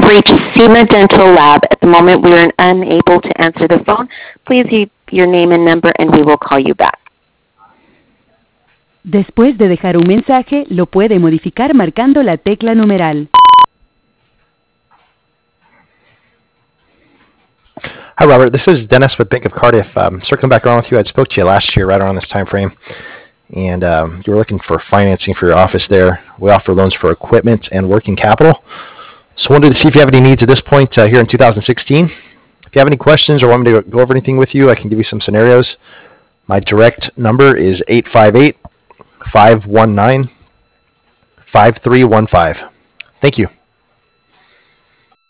reached SEMA Dental Lab. At the moment, we are unable to answer the phone. Please leave your name and number, and we will call you back. Después de dejar un mensaje, lo puede modificar marcando la tecla numeral. Hi, Robert. This is Dennis with Bank of Cardiff. Circling back around with you, I spoke to you last year right around this time frame, and you were looking for financing for your office there. We offer loans for equipment and working capital. So wanted to see if you have any needs at this point here in 2016. If you have any questions or want me to go over anything with you, I can give you some scenarios. My direct number is 858-519-5315. Thank you.